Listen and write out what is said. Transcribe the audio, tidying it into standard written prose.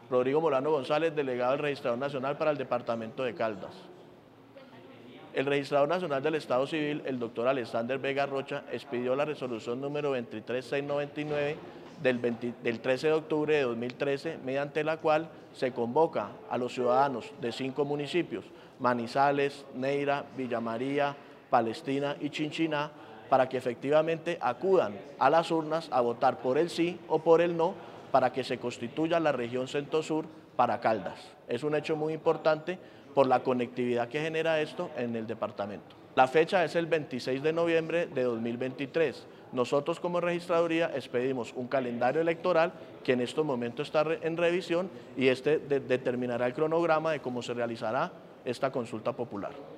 Rodrigo Molano González, delegado del Registrador Nacional para el Departamento de Caldas. El Registrador Nacional del Estado Civil, el doctor Alexander Vega Rocha, expidió la resolución número 23699 del 13 de octubre de 2013, mediante la cual se convoca a los ciudadanos de 5 municipios, Manizales, Neira, Villa María, Palestina y Chinchiná, para que efectivamente acudan a las urnas a votar por el sí o por el no para que se constituya la región Centro-Sur para Caldas. Es un hecho muy importante por la conectividad que genera esto en el departamento. La fecha es el 26 de noviembre de 2023. Nosotros como registraduría expedimos un calendario electoral que en estos momentos está en revisión y este determinará el cronograma de cómo se realizará esta consulta popular.